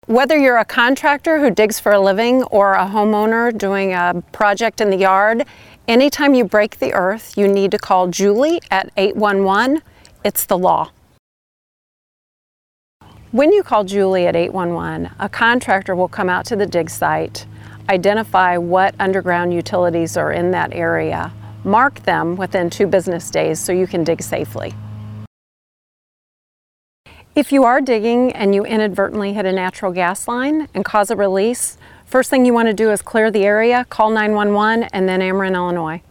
Whether you're a contractor who digs for a living or a homeowner doing a project in the yard, anytime you break the earth, you need to call Julie at 811. It's the law. When you call Julie at 811, a contractor will come out to the dig site, identify what underground utilities are in that area, mark them within 2 business days so you can dig safely. If you are digging and you inadvertently hit a natural gas line and cause a release, first thing you want to do is clear the area, call 911, and then Ameren, Illinois.